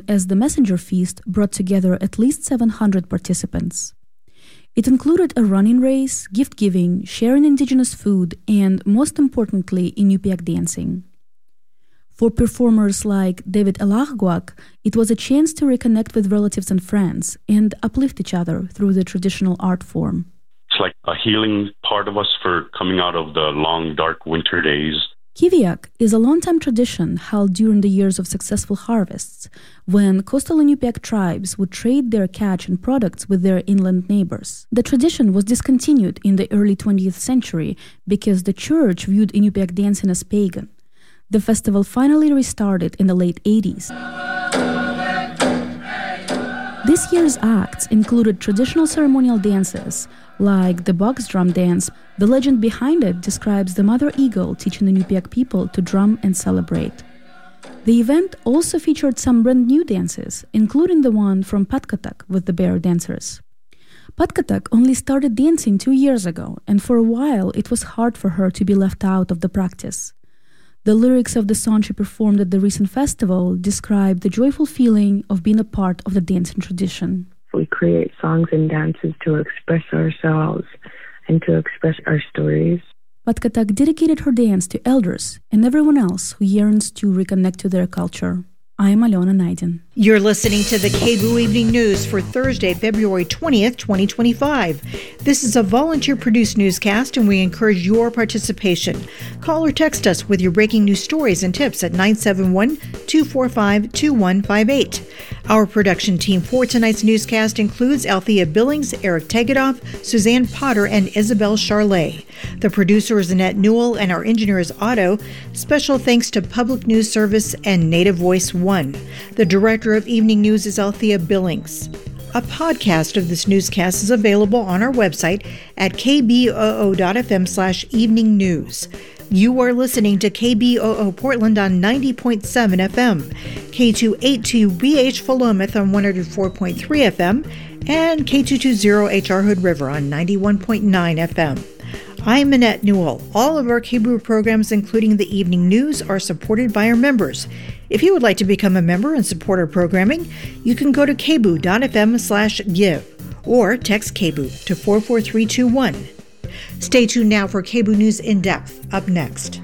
as the Messenger Feast brought together at least 700 participants. It included a running race, gift-giving, sharing indigenous food, and, most importantly, Inupiaq dancing. For performers like David Elahguak, it was a chance to reconnect with relatives and friends and uplift each other through the traditional art form. It's like a healing part of us for coming out of the long, dark winter days. Kiviaq is a long-time tradition held during the years of successful harvests, when coastal Inupiaq tribes would trade their catch and products with their inland neighbors. The tradition was discontinued in the early 20th century because the church viewed Inupiaq dancing as pagan. The festival finally restarted in the late 80s. This year's acts included traditional ceremonial dances, like the box drum dance. The legend behind it describes the mother eagle teaching the Inupiaq people to drum and celebrate. The event also featured some brand new dances, including the one from Patkatak with the bear dancers. Patkatak only started dancing 2 years ago, and for a while it was hard for her to be left out of the practice. The lyrics of the song she performed at the recent festival describe the joyful feeling of being a part of the dancing tradition. We create songs and dances to express ourselves and to express our stories. Patkatak dedicated her dance to elders and everyone else who yearns to reconnect to their culture. I am Alona Naidin. You're listening to the KBOO Evening News for Thursday, February 20th, 2025. This is a volunteer-produced newscast, and we encourage your participation. Call or text us with your breaking news stories and tips at 971-245-2158. Our production team for tonight's newscast includes Althea Billings, Eric Tegedoff, Suzanne Potter, and Isabel Charlet. The producer is Annette Newell, and our engineer is Otto. Special thanks to Public News Service and Native Voice One. The director of Evening News is Althea Billings. A podcast of this newscast is available on our website at kboo.fm/evening news. You are listening to KBOO Portland on 90.7 FM, K282BH Philomath on 104.3 FM, and K220HR Hood River on 91.9 FM. I'm Annette Newell. All of our KBOO programs, including the evening news, are supported by our members. If you would like to become a member and support our programming, you can go to kboo.fm/give or text KBOO to 44321. Stay tuned now for KBOO News in Depth, up next.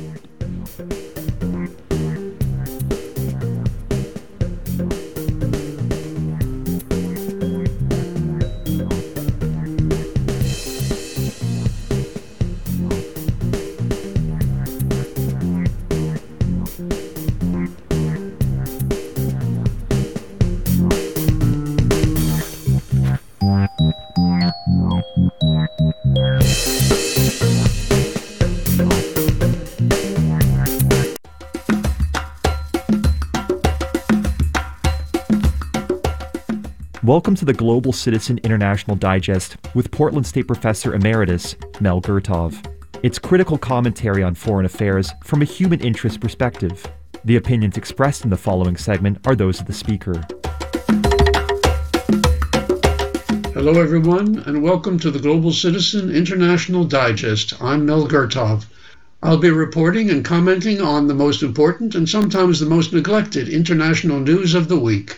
Welcome to the Global Citizen International Digest with Portland State Professor Emeritus Mel Gurtov. It's critical commentary on foreign affairs from a human interest perspective. The opinions expressed in the following segment are those of the speaker. Hello everyone, and welcome to the Global Citizen International Digest. I'm Mel Gurtov. I'll be reporting and commenting on the most important and sometimes the most neglected international news of the week.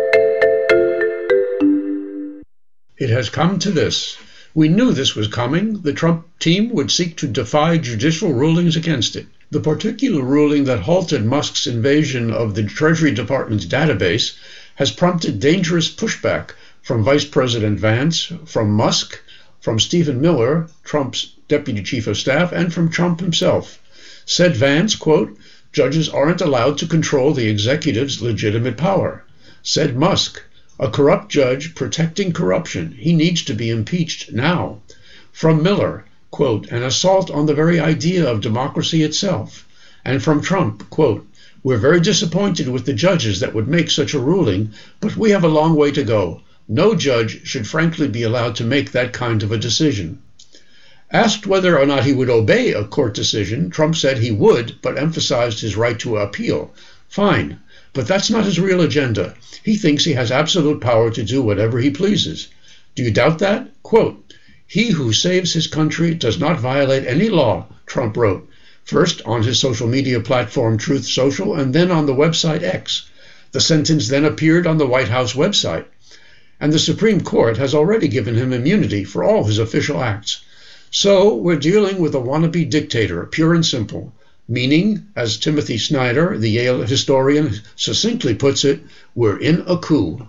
It has come to this. We knew this was coming. The Trump team would seek to defy judicial rulings against it. The particular ruling that halted Musk's invasion of the Treasury Department's database has prompted dangerous pushback from Vice President Vance, from Musk, from Stephen Miller, Trump's deputy chief of staff, and from Trump himself. Said Vance, quote, "Judges aren't allowed to control the executive's legitimate power." Said Musk, "A corrupt judge protecting corruption. He needs to be impeached now." From Miller, quote, "An assault on the very idea of democracy itself." And from Trump, quote, "We're very disappointed with the judges that would make such a ruling, but we have a long way to go. No judge should frankly be allowed to make that kind of a decision." Asked whether or not he would obey a court decision, Trump said he would, but emphasized his right to appeal. Fine. But that's not his real agenda. He thinks he has absolute power to do whatever he pleases. Do you doubt that? Quote, "He who saves his country does not violate any law," Trump wrote, first on his social media platform Truth Social and then on the website X. The sentence then appeared on the White House website, and the Supreme Court has already given him immunity for all his official acts. So we're dealing with a wannabe dictator, pure and simple, meaning, as Timothy Snyder, the Yale historian, succinctly puts it, we're in a coup.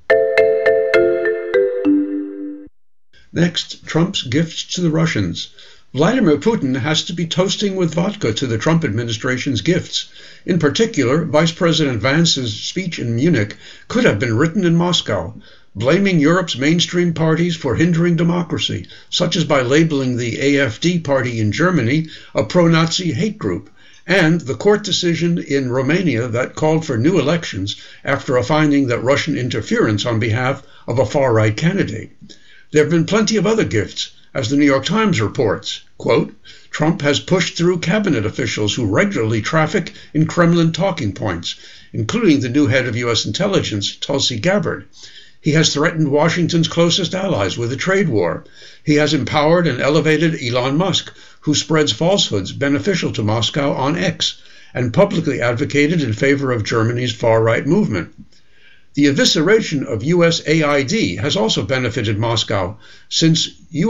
Next, Trump's gifts to the Russians. Vladimir Putin has to be toasting with vodka to the Trump administration's gifts. In particular, Vice President Vance's speech in Munich could have been written in Moscow, blaming Europe's mainstream parties for hindering democracy, such as by labeling the AfD party in Germany a pro-Nazi hate group, and the court decision in Romania that called for new elections after a finding that Russian interference on behalf of a far-right candidate. There have been plenty of other gifts, as the New York Times reports. Quote, Trump has pushed through cabinet officials who regularly traffic in Kremlin talking points, including the new head of U.S. intelligence, Tulsi Gabbard. He has threatened Washington's closest allies with a trade war. He has empowered and elevated Elon Musk, who spreads falsehoods beneficial to Moscow on X, and publicly advocated in favor of Germany's far-right movement. The evisceration of USAID has also benefited Moscow, since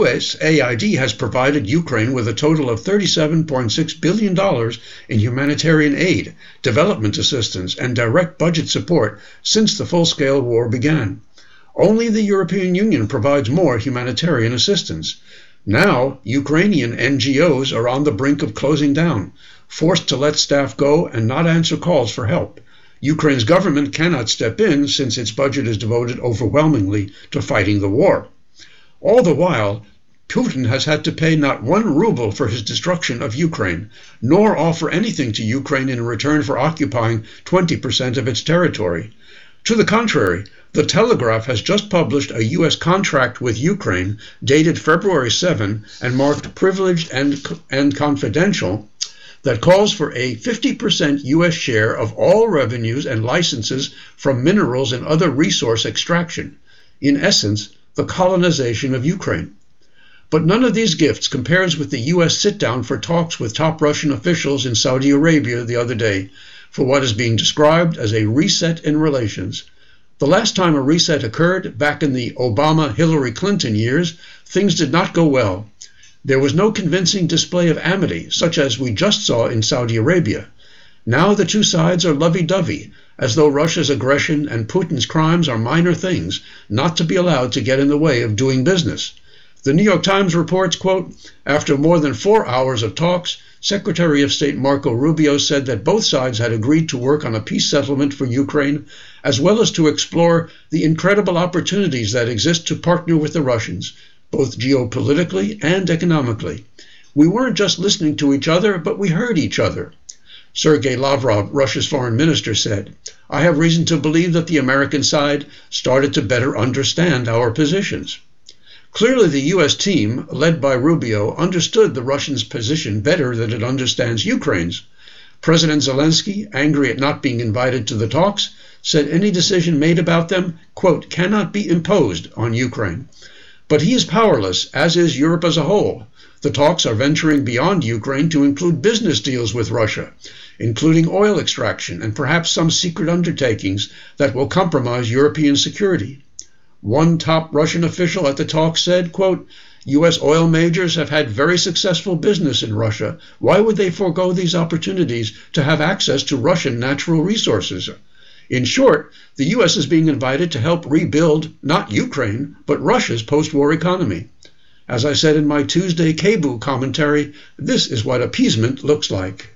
USAID has provided Ukraine with a total of $37.6 billion in humanitarian aid, development assistance, and direct budget support since the full-scale war began. Only the European Union provides more humanitarian assistance. Now, Ukrainian NGOs are on the brink of closing down, forced to let staff go and not answer calls for help. Ukraine's government cannot step in since its budget is devoted overwhelmingly to fighting the war. All the while, Putin has had to pay not 1 ruble for his destruction of Ukraine, nor offer anything to Ukraine in return for occupying 20% of its territory. To the contrary, The Telegraph has just published a U.S. contract with Ukraine dated February 7 and marked privileged and confidential that calls for a 50% U.S. share of all revenues and licenses from minerals and other resource extraction. In essence, the colonization of Ukraine. But none of these gifts compares with the U.S. sit-down for talks with top Russian officials in Saudi Arabia the other day for what is being described as a reset in relations. The last time a reset occurred, back in the Obama-Hillary Clinton years, things did not go well. There was no convincing display of amity, such as we just saw in Saudi Arabia. Now the two sides are lovey-dovey, as though Russia's aggression and Putin's crimes are minor things, not to be allowed to get in the way of doing business. The New York Times reports, quote, after more than 4 hours of talks, Secretary of State Marco Rubio said that both sides had agreed to work on a peace settlement for Ukraine, as well as to explore the incredible opportunities that exist to partner with the Russians, both geopolitically and economically. We weren't just listening to each other, but we heard each other. Sergei Lavrov, Russia's foreign minister, said, I have reason to believe that the American side started to better understand our positions. Clearly, the U.S. team, led by Rubio, understood the Russians' position better than it understands Ukraine's. President Zelensky, angry at not being invited to the talks, said any decision made about them, quote, cannot be imposed on Ukraine. But he is powerless, as is Europe as a whole. The talks are venturing beyond Ukraine to include business deals with Russia, including oil extraction and perhaps some secret undertakings that will compromise European security. One top Russian official at the talk said, quote, U.S. oil majors have had very successful business in Russia. Why would they forego these opportunities to have access to Russian natural resources? In short, the U.S. is being invited to help rebuild not Ukraine, but Russia's post-war economy. As I said in my Tuesday KBOO commentary, this is what appeasement looks like.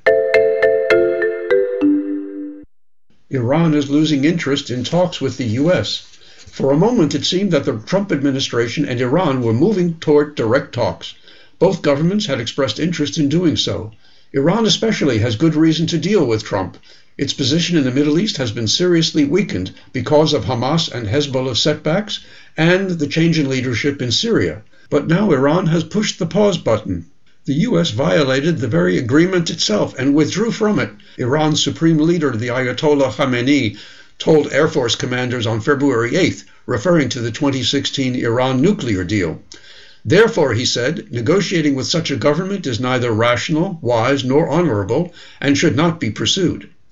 Iran is losing interest in talks with the U.S. For a moment, it seemed that the Trump administration and Iran were moving toward direct talks. Both governments had expressed interest in doing so. Iran especially has good reason to deal with Trump. Its position in the Middle East has been seriously weakened because of Hamas and Hezbollah setbacks and the change in leadership in Syria. But now Iran has pushed the pause button. The U.S. violated the very agreement itself and withdrew from it. Iran's supreme leader, the Ayatollah Khamenei, told Air Force commanders on February 8th, referring to the 2016 Iran nuclear deal. Therefore, he said, negotiating with such a government is neither rational, wise, nor honorable, and should not be pursued.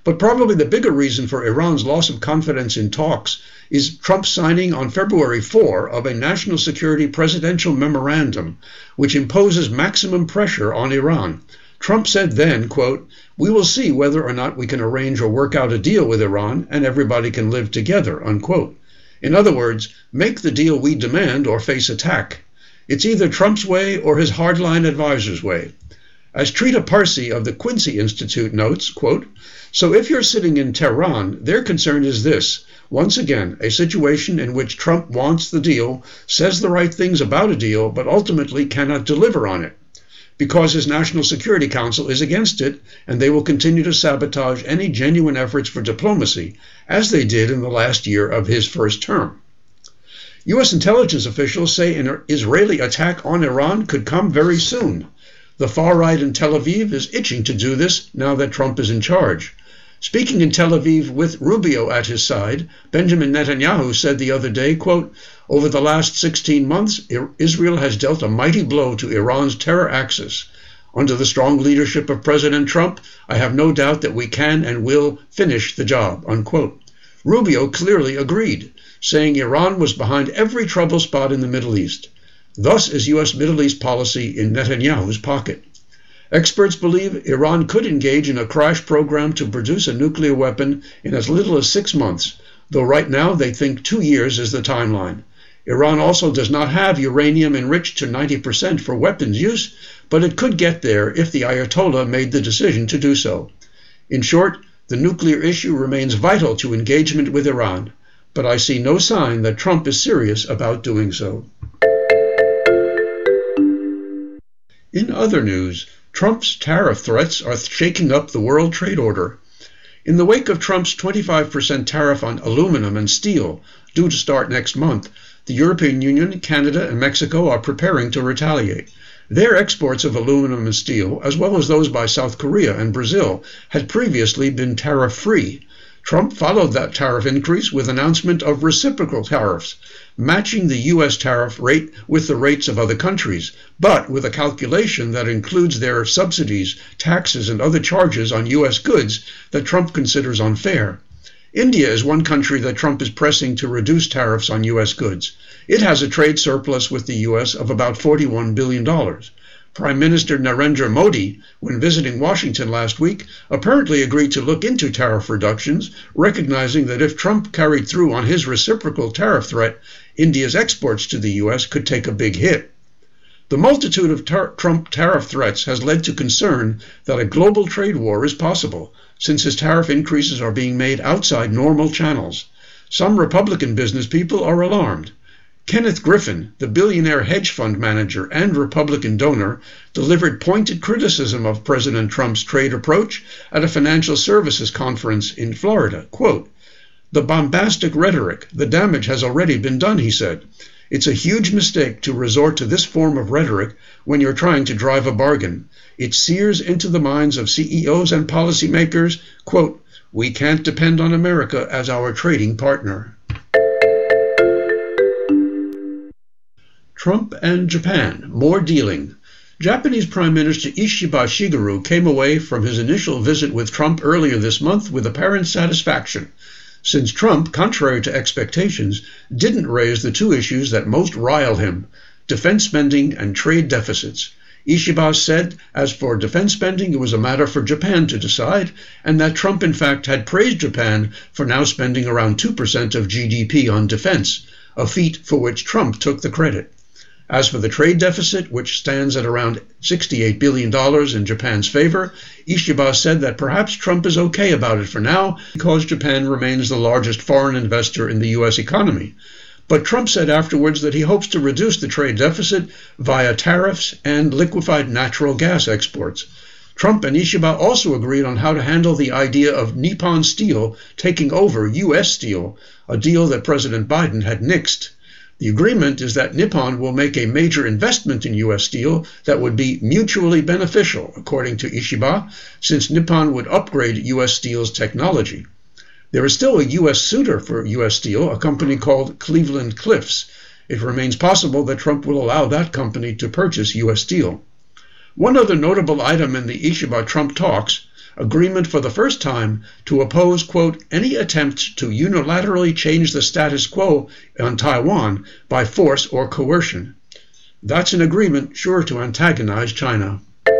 But probably the bigger reason for Iran's loss of confidence in talks is Trump's signing on February 4 of a national security presidential memorandum, which imposes maximum pressure on Iran. Trump said then, quote, "We will see whether or not we can arrange or work out a deal with Iran and everybody can live together," unquote. In other words, make the deal we demand or face attack. It's either Trump's way or his hardline advisor's way. As Trita Parsi of the Quincy Institute notes, quote, "So if you're sitting in Tehran, their concern is this. Once again, a situation in which Trump wants the deal, says the right things about a deal, but ultimately cannot deliver on it, because his National Security Council is against it, and they will continue to sabotage any genuine efforts for diplomacy, as they did in the last year of his first term." U.S. intelligence officials say an Israeli attack on Iran could come very soon. The far right in Tel Aviv is itching to do this now that Trump is in charge. Speaking in Tel Aviv with Rubio at his side, Benjamin Netanyahu said the other day, quote, "Over the last 16 months, Israel has dealt a mighty blow to Iran's terror axis. Under the strong leadership of President Trump, I have no doubt that we can and will finish the job," unquote. Rubio clearly agreed, saying Iran was behind every trouble spot in the Middle East. Thus is U.S. Middle East policy in Netanyahu's pocket. Experts believe Iran could engage in a crash program to produce a nuclear weapon in as little as 6 months, though right now they think 2 years is the timeline. Iran also does not have uranium enriched to 90% for weapons use, but it could get there if the Ayatollah made the decision to do so. In short, the nuclear issue remains vital to engagement with Iran, but I see no sign that Trump is serious about doing so. In other news, Trump's tariff threats are shaking up the world trade order. In the wake of Trump's 25% tariff on aluminum and steel, due to start next month, the European Union, Canada, and Mexico are preparing to retaliate. Their exports of aluminum and steel, as well as those by South Korea and Brazil, had previously been tariff-free. Trump followed that tariff increase with announcement of reciprocal tariffs, matching the U.S. tariff rate with the rates of other countries, but with a calculation that includes their subsidies, taxes, and other charges on U.S. goods that Trump considers unfair. India is one country that Trump is pressing to reduce tariffs on U.S. goods. It has a trade surplus with the U.S. of about $41 billion. Prime Minister Narendra Modi, when visiting Washington last week, apparently agreed to look into tariff reductions, recognizing that if Trump carried through on his reciprocal tariff threat, India's exports to the U.S. could take a big hit. The multitude of Trump tariff threats has led to concern that a global trade war is possible, since his tariff increases are being made outside normal channels. Some Republican business people are alarmed. Kenneth Griffin, the billionaire hedge fund manager and Republican donor, delivered pointed criticism of President Trump's trade approach at a financial services conference in Florida. Quote, "The bombastic rhetoric, the damage has already been done," he said. "It's a huge mistake to resort to this form of rhetoric when you're trying to drive a bargain. It sears into the minds of CEOs and policymakers, quote, we can't depend on America as our trading partner." Trump and Japan, more dealing. Japanese Prime Minister Ishiba Shigeru came away from his initial visit with Trump earlier this month with apparent satisfaction, since Trump, contrary to expectations, didn't raise the two issues that most rile him, defense spending and trade deficits. Ishiba said, as for defense spending, it was a matter for Japan to decide, and that Trump in fact had praised Japan for now spending around 2% of GDP on defense, a feat for which Trump took the credit. As for the trade deficit, which stands at around $68 billion in Japan's favor, Ishiba said that perhaps Trump is okay about it for now because Japan remains the largest foreign investor in the U.S. economy. But Trump said afterwards that he hopes to reduce the trade deficit via tariffs and liquefied natural gas exports. Trump and Ishiba also agreed on how to handle the idea of Nippon Steel taking over U.S. Steel, a deal that President Biden had nixed. The agreement is that Nippon will make a major investment in U.S. Steel that would be mutually beneficial, according to Ishiba, since Nippon would upgrade U.S. Steel's technology. There is still a U.S. suitor for U.S. Steel, a company called Cleveland Cliffs. It remains possible that Trump will allow that company to purchase U.S. Steel. One other notable item in the Ishiba-Trump talks agreement for the first time to oppose, quote, any attempt to unilaterally change the status quo on Taiwan by force or coercion. That's an agreement sure to antagonize China.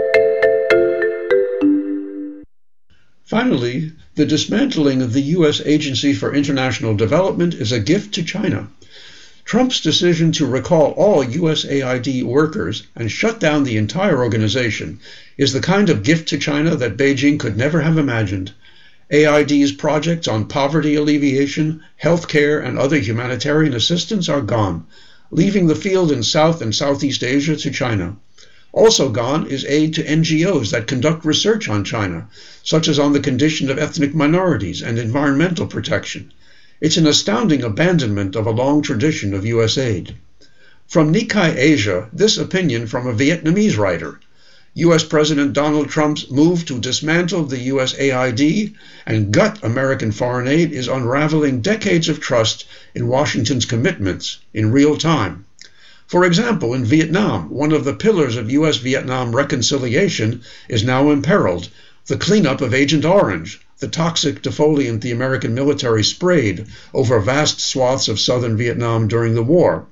Finally, the dismantling of the U.S. Agency for International Development is a gift to China. Trump's decision to recall all USAID workers and shut down the entire organization is the kind of gift to China that Beijing could never have imagined. AID's projects on poverty alleviation, health care, and other humanitarian assistance are gone, leaving the field in South and Southeast Asia to China. Also gone is aid to NGOs that conduct research on China, such as on the condition of ethnic minorities and environmental protection. It's an astounding abandonment of a long tradition of U.S. aid. From Nikkei Asia, this opinion from a Vietnamese writer. U.S. President Donald Trump's move to dismantle the USAID and gut American foreign aid is unraveling decades of trust in Washington's commitments in real time. For example, in Vietnam, one of the pillars of U.S.-Vietnam reconciliation is now imperiled, the cleanup of Agent Orange, the toxic defoliant the American military sprayed over vast swaths of southern Vietnam during the war.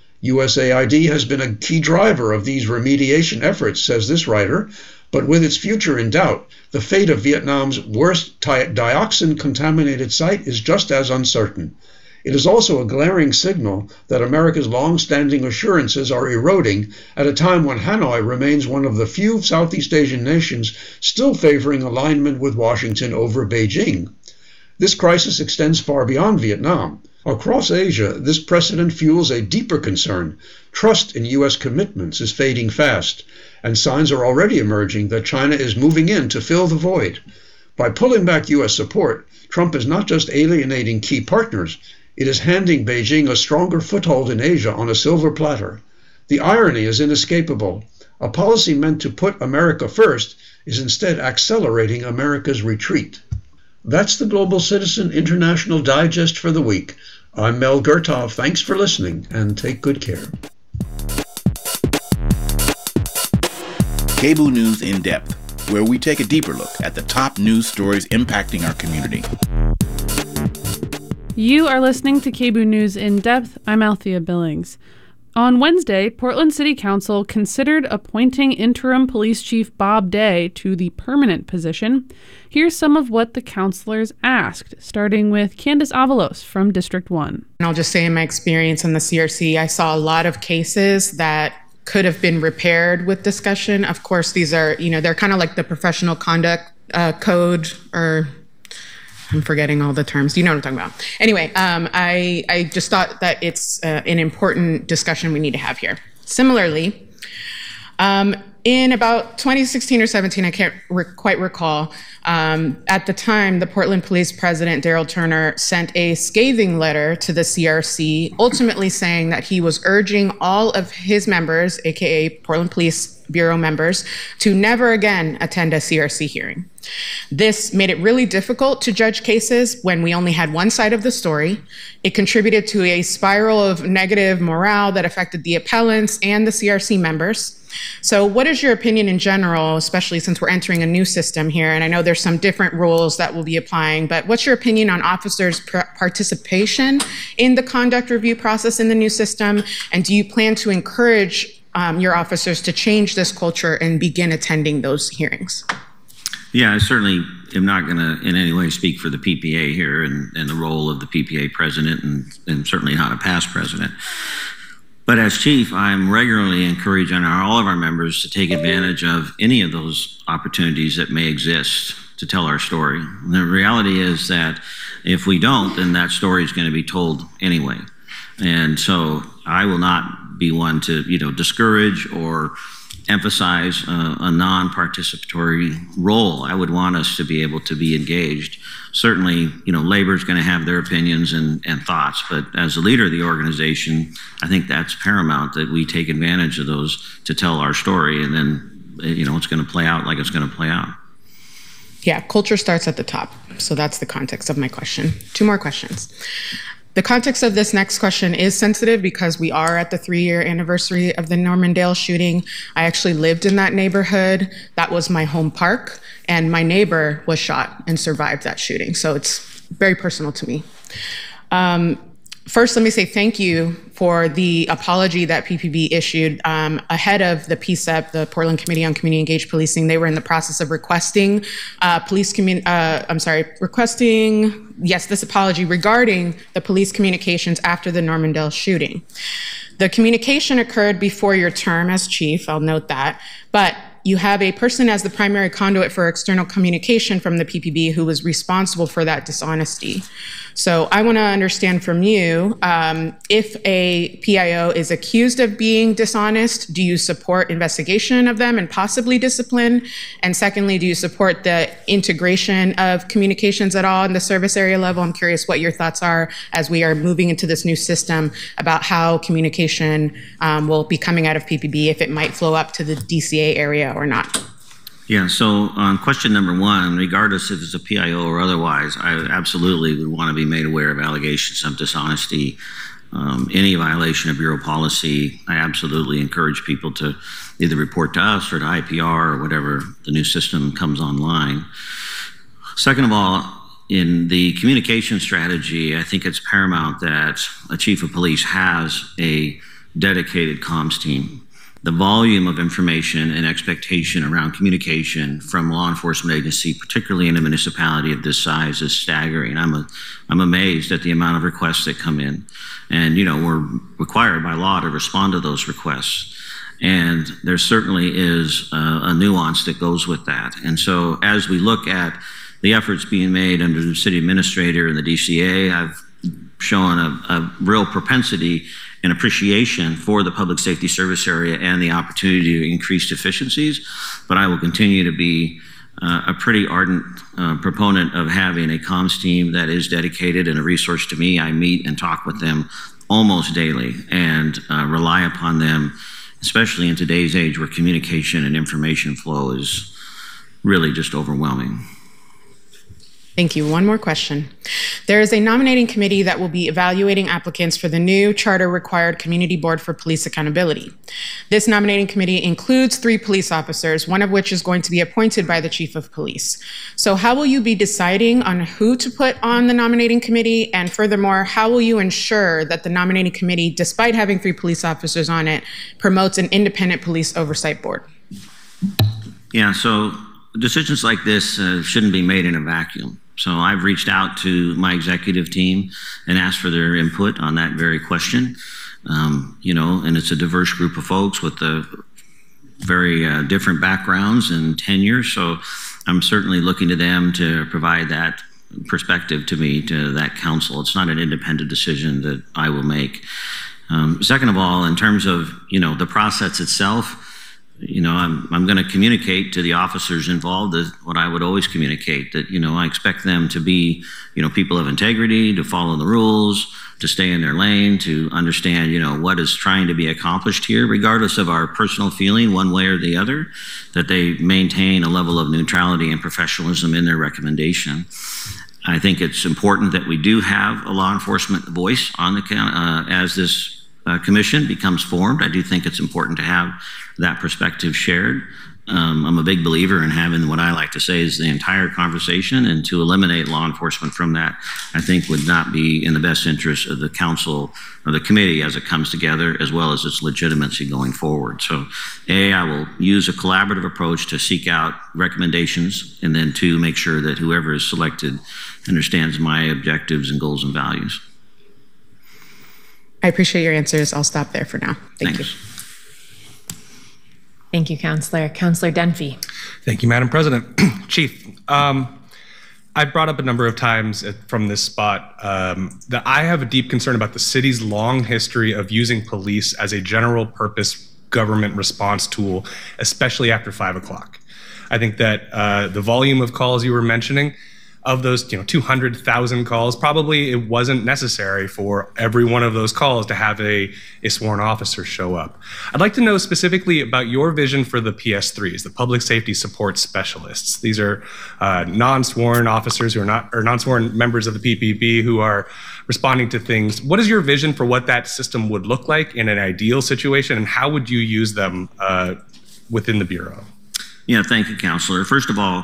USAID has been a key driver of these remediation efforts, says this writer, but with its future in doubt, the fate of Vietnam's worst dioxin-contaminated site is just as uncertain. It is also a glaring signal that America's long-standing assurances are eroding at a time when Hanoi remains one of the few Southeast Asian nations still favoring alignment with Washington over Beijing. This crisis extends far beyond Vietnam. Across Asia, this precedent fuels a deeper concern. Trust in U.S. commitments is fading fast, and signs are already emerging that China is moving in to fill the void. By pulling back U.S. support, Trump is not just alienating key partners, it is handing Beijing a stronger foothold in Asia on a silver platter. The irony is inescapable. A policy meant to put America first is instead accelerating America's retreat. That's the Global Citizen International Digest for the week. I'm Mel Gertov. Thanks for listening, and take good care. KBOO News in Depth, where we take a deeper look at the top news stories impacting our community. You are listening to KBOO News in Depth. I'm Althea Billings. On Wednesday, Portland City Council considered appointing interim police chief Bob Day to the permanent position. Here's some of what the councilors asked, starting with Candace Avalos from District 1. And I'll just say in my experience in the CRC, I saw a lot of cases that could have been repaired with discussion. Of course, these are, they're kind of like the professional conduct code, or I'm forgetting all the terms. You know what I'm talking about. Anyway, I just thought that it's an important discussion we need to have here. Similarly, in about 2016 or 17, I can't quite recall, at the time, the Portland Police President, Daryl Turner, sent a scathing letter to the CRC, ultimately saying that he was urging all of his members, aka Portland Police Bureau members, to never again attend a CRC hearing. This made it really difficult to judge cases when we only had one side of the story. It contributed to a spiral of negative morale that affected the appellants and the CRC members. So what is your opinion in general, especially since we're entering a new system here? And I know there's some different rules that will be applying, but what's your opinion on officers' participation in the conduct review process in the new system? And do you plan to encourage your officers to change this culture and begin attending those hearings? Yeah, I certainly am not going to in any way speak for the PPA here and the role of the PPA president, and certainly not a past president. But as chief, I'm regularly encouraging all of our members to take advantage of any of those opportunities that may exist to tell our story. And the reality is that if we don't, then that story is going to be told anyway. And so I will not be one to, discourage or emphasize a non-participatory role. I would want us to be able to be engaged. Certainly, labor is going to have their opinions and thoughts, but as a leader of the organization, I think that's paramount that we take advantage of those to tell our story, and then, it's going to play out like it's going to play out. Yeah, culture starts at the top. So that's the context of my question. 2 more questions. The context of this next question is sensitive because we are at the 3-year anniversary of the Normandale shooting. I actually lived in that neighborhood. That was my home park. and my neighbor was shot and survived that shooting. So it's very personal to me. First, let me say thank you for the apology that PPB issued ahead of the PCEP, the Portland Committee on Community Engaged Policing. They were in the process of requesting this apology regarding the police communications after the Normandale shooting. The communication occurred before your term as chief, I'll note that, but you have a person as the primary conduit for external communication from the PPB who was responsible for that dishonesty. So I want to understand from you, if a PIO is accused of being dishonest, do you support investigation of them and possibly discipline? And secondly, do you support the integration of communications at all in the service area level? I'm curious what your thoughts are as we are moving into this new system about how communication will be coming out of PPB, if it might flow up to the DCA area or not. Yeah, so on question number one, regardless if it's a PIO or otherwise, I absolutely would want to be made aware of allegations of dishonesty, any violation of bureau policy. I absolutely encourage people to either report to us or to IPR or whatever the new system comes online. Second of all, in the communication strategy, I think it's paramount that a chief of police has a dedicated comms team. The volume of information and expectation around communication from law enforcement agency, particularly in a municipality of this size, is staggering. I'm amazed at the amount of requests that come in. And, we're required by law to respond to those requests. And there certainly is a nuance that goes with that. And so as we look at the efforts being made under the city administrator and the DCA, I've shown a real propensity and appreciation for the public safety service area and the opportunity to increase efficiencies, but I will continue to be a pretty ardent proponent of having a comms team that is dedicated and a resource to me. I meet and talk with them almost daily and rely upon them, especially in today's age where communication and information flow is really just overwhelming. Thank you. One more question. There is a nominating committee that will be evaluating applicants for the new charter-required Community Board for Police Accountability. This nominating committee includes 3 police officers, one of which is going to be appointed by the Chief of Police. So how will you be deciding on who to put on the nominating committee? And furthermore, how will you ensure that the nominating committee, despite having 3 police officers on it, promotes an independent police oversight board? Yeah, so decisions like this shouldn't be made in a vacuum. So I've reached out to my executive team and asked for their input on that very question. And it's a diverse group of folks with very different backgrounds and tenure. So I'm certainly looking to them to provide that perspective to me, to that council. It's not an independent decision that I will make. Second of all, in terms of, the process itself, I'm going to communicate to the officers involved what I would always communicate, that, I expect them to be, people of integrity, to follow the rules, to stay in their lane, to understand, what is trying to be accomplished here, regardless of our personal feeling one way or the other, that they maintain a level of neutrality and professionalism in their recommendation. I think it's important that we do have a law enforcement voice on the as this commission becomes formed. I do think it's important to have that perspective shared. I'm a big believer in having what I like to say is the entire conversation, and to eliminate law enforcement from that, I think would not be in the best interest of the council or the committee as it comes together, as well as its legitimacy going forward. So I will use a collaborative approach to seek out recommendations, and then 2, make sure that whoever is selected understands my objectives and goals and values. I appreciate your answers. I'll stop there for now. Thank you. Thank you, Councillor. Councillor Dunphy. Thank you, Madam President. Chief, I've brought up a number of times from this spot that I have a deep concern about the city's long history of using police as a general purpose government response tool, especially after 5 o'clock. I think that the volume of calls you were mentioning, of those 200,000 calls, probably it wasn't necessary for every one of those calls to have a sworn officer show up. I'd like to know specifically about your vision for the PS3s, the Public Safety Support Specialists. These are non-sworn officers who are non-sworn members of the PPB who are responding to things. What is your vision for what that system would look like in an ideal situation, and how would you use them within the Bureau? Yeah, thank you, Councillor. First of all,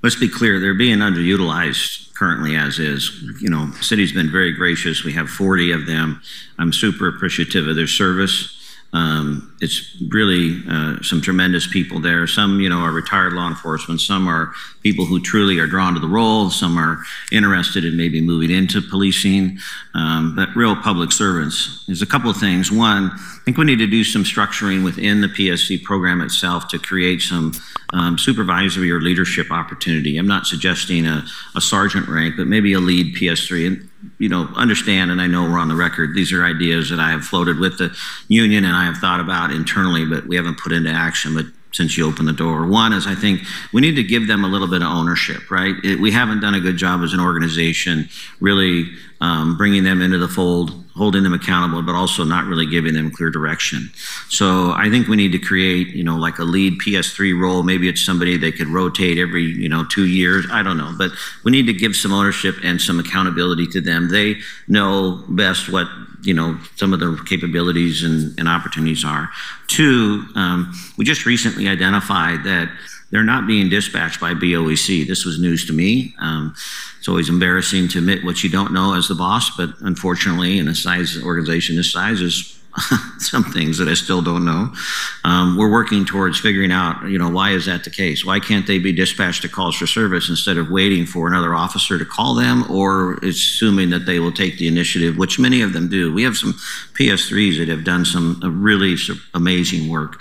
let's be clear, they're being underutilized currently as is. The city's been very gracious. We have 40 of them. I'm super appreciative of their service. It's really some tremendous people there. Some, are retired law enforcement. Some are people who truly are drawn to the role. Some are interested in maybe moving into policing, but real public servants. There's a couple of things. One, I think we need to do some structuring within the PSC program itself to create some supervisory or leadership opportunity. I'm not suggesting a sergeant rank, but maybe a lead PS3. And understand, and I know we're on the record, these are ideas that I have floated with the union and I have thought about internally, but we haven't put into action. But since you opened the door, one is I think we need to give them a little bit of ownership, right? We haven't done a good job as an organization really bringing them into the fold, holding them accountable, but also not really giving them clear direction. So I think we need to create, like a lead PS3 role. Maybe it's somebody they could rotate every, 2 years. I don't know. But we need to give some ownership and some accountability to them. They know best what, some of their capabilities and opportunities are. Two, we just recently identified that they're not being dispatched by BOEC. This was news to me. It's always embarrassing to admit what you don't know as the boss, but unfortunately, in a organization this size, is some things that I still don't know. We're working towards figuring out, why is that the case? Why can't they be dispatched to calls for service instead of waiting for another officer to call them, or assuming that they will take the initiative, which many of them do. We have some PS3s that have done some really amazing work.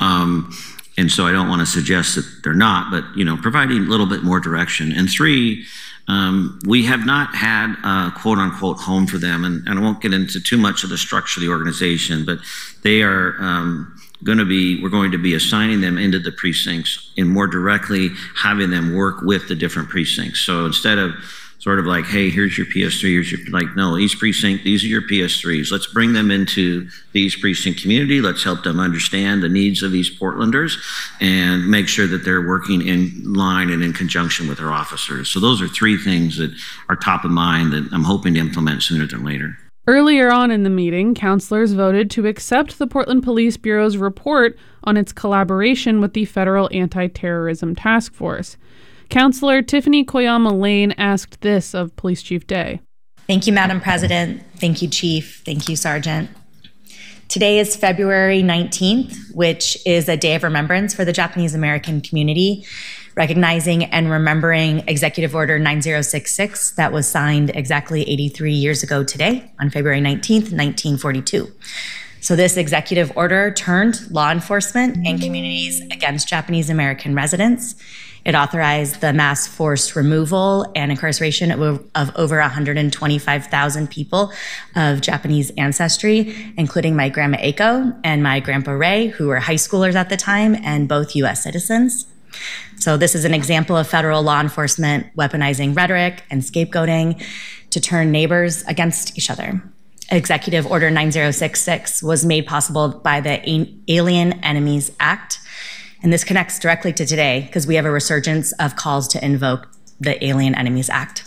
And so I don't want to suggest that they're not, but, providing a little bit more direction. And three, we have not had a quote unquote home for them. And I won't get into too much of the structure of the organization, but they are we're going to be assigning them into the precincts and more directly having them work with the different precincts. So instead of sort of like, hey, here's your PS3, no, each precinct, these are your PS3s. Let's bring them into the East Precinct community. Let's help them understand the needs of East Portlanders and make sure that they're working in line and in conjunction with their officers. So those are three things that are top of mind that I'm hoping to implement sooner than later. Earlier on in the meeting, councilors voted to accept the Portland Police Bureau's report on its collaboration with the Federal Anti-Terrorism Task Force. Councilor Tiffany Koyama Lane asked this of Police Chief Day. Thank you, Madam President. Thank you, Chief. Thank you, Sergeant. Today is February 19th, which is a day of remembrance for the Japanese American community, recognizing and remembering Executive Order 9066 that was signed exactly 83 years ago today on February 19th, 1942. So this executive order turned law enforcement and communities against Japanese American residents. It authorized the mass forced removal and incarceration of over 125,000 people of Japanese ancestry, including my grandma Eiko and my grandpa Ray, who were high schoolers at the time and both U.S. citizens. So this is an example of federal law enforcement weaponizing rhetoric and scapegoating to turn neighbors against each other. Executive Order 9066 was made possible by the Alien Enemies Act. And this connects directly to today because we have a resurgence of calls to invoke the Alien Enemies Act.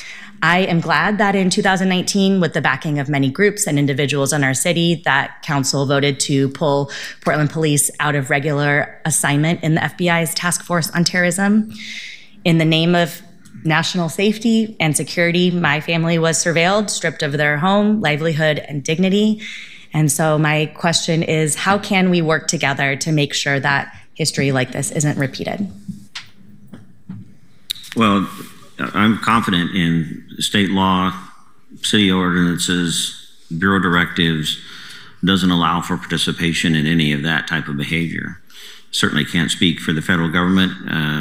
I am glad that in 2019, with the backing of many groups and individuals in our city, that council voted to pull Portland Police out of regular assignment in the FBI's Task Force on Terrorism. In the name of national safety and security, my family was surveilled, stripped of their home, livelihood, and dignity. And so my question is, how can we work together to make sure that history like this isn't repeated? Well, I'm confident in state law, city ordinances, bureau directives doesn't allow for participation in any of that type of behavior. Certainly can't speak for the federal government.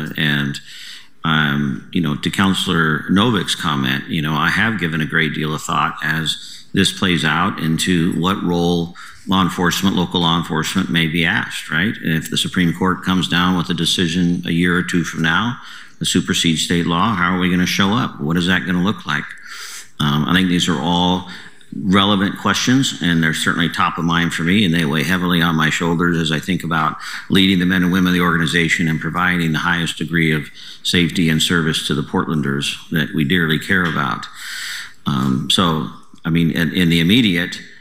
To Councilor Novik's comment, I have given a great deal of thought as this plays out into what role local law enforcement may be asked, right? And if the Supreme Court comes down with a decision a year or two from now that supersedes state law, how are we going to show up? What is that going to look like? I think these are all relevant questions, and they're certainly top of mind for me, and they weigh heavily on my shoulders as I think about leading the men and women of the organization and providing the highest degree of safety and service to the Portlanders that we dearly care about. In the immediate,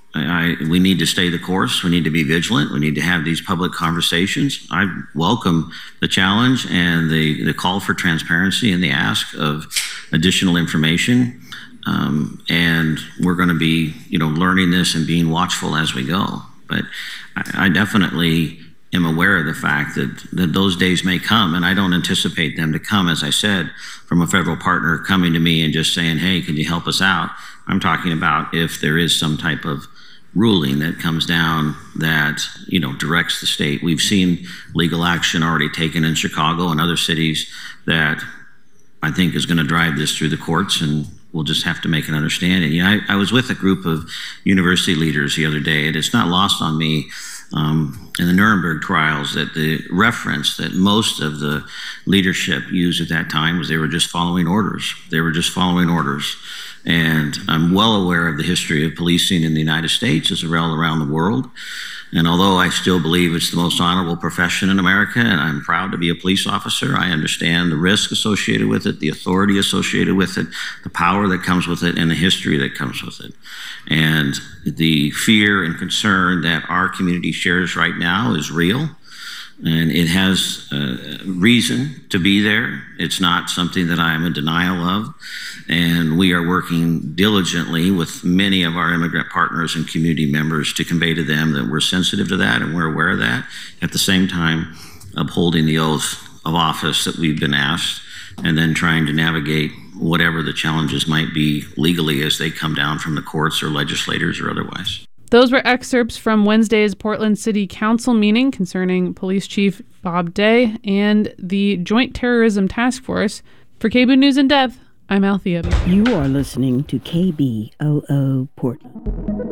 We need to stay the course. We need to be vigilant. We need to have these public conversations. I welcome the challenge and the call for transparency and the ask of additional information. And we're going to be, learning this and being watchful as we go. But I definitely am aware of the fact that those days may come, and I don't anticipate them to come, as I said, from a federal partner coming to me and just saying, hey, can you help us out? I'm talking about if there is some type of ruling that comes down that, directs the state. We've seen legal action already taken in Chicago and other cities that I think is going to drive this through the courts, and we'll just have to make an understanding. I was with a group of university leaders the other day, and it's not lost on me in the Nuremberg trials that the reference that most of the leadership used at that time was they were just following orders. They were just following orders. And I'm well aware of the history of policing in the United States as well around the world. And although I still believe it's the most honorable profession in America, and I'm proud to be a police officer, I understand the risk associated with it, the authority associated with it, the power that comes with it, and the history that comes with it. And the fear and concern that our community shares right now is real. And it has reason to be there. It's not something that I'm in denial of. And we are working diligently with many of our immigrant partners and community members to convey to them that we're sensitive to that and we're aware of that. At the same time, upholding the oath of office that we've been asked, and then trying to navigate whatever the challenges might be legally as they come down from the courts or legislators or otherwise. Those were excerpts from Wednesday's Portland City Council meeting concerning Police Chief Bob Day and the Joint Terrorism Task Force. For KBOO News in Depth, I'm Althea. You are listening to KBOO Portland.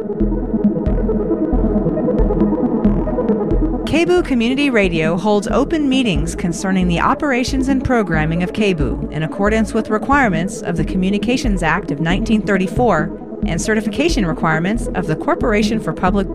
KBOO Community Radio holds open meetings concerning the operations and programming of KBOO in accordance with requirements of the Communications Act of 1934 and certification requirements of the Corporation for Public